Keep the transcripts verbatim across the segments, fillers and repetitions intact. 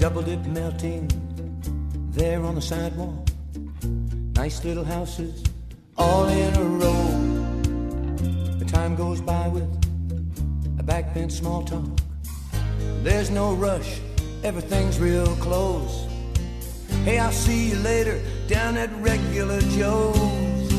double dip melting there on the sidewalk. Nice little houses all in a row. The time goes by with a backbench small talk. There's no rush, everything's real close. Hey, I'll see you later down at Regular Joe's.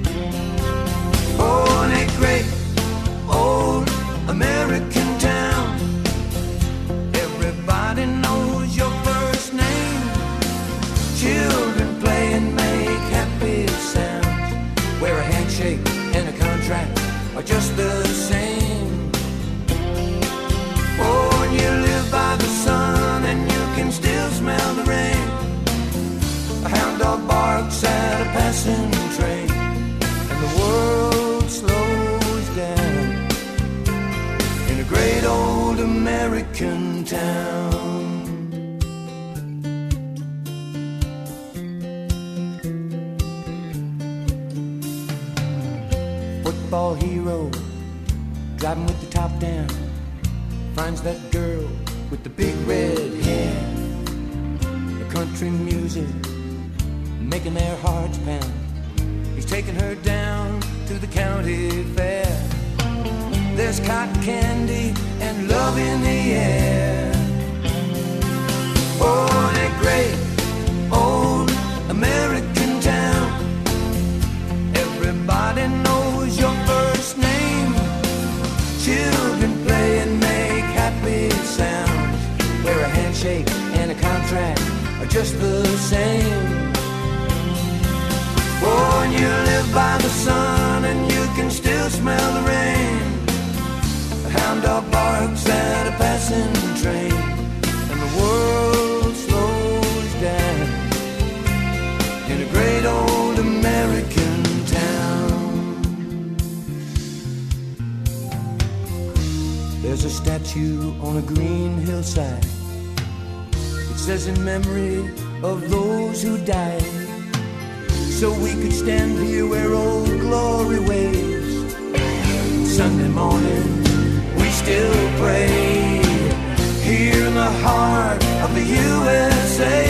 Oh, in a great old American town, everybody knows your first name. Children play and make happy sounds, where a handshake and a contract are just the same. Oh, and you live by the sun and you can still smell the rain. A hound dog barks at a passing train, and the world slows down in a great old American town. Football hero driving with the top down finds that girl with the big red hair. The country music making their hearts pound. He's taking her down to the county fair. There's cotton candy and love in the air. Oh, in a great old American town, everybody knows your first name. Children play and make happy sounds, where a handshake and a contract are just the same. Oh, and you live by the sun and you can still smell the rain. A hound dog barks at a passing train, and the world slows down in a great old American town. There's a statue on a green hillside. It says in memory of those who died, so we could stand here where old glory waves. Sunday morning we still pray here in the heart of the U S A.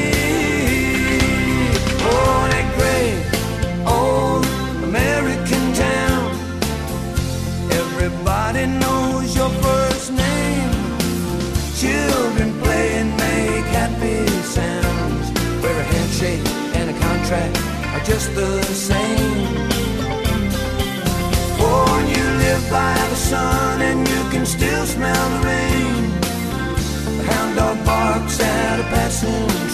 Oh, in a great old American town, everybody knows your first name. Children play and make happy sounds, where a handshake and a contract are just the same. Oh, and you live by the sun and you can still smell the rain. The hound dog barks at a passing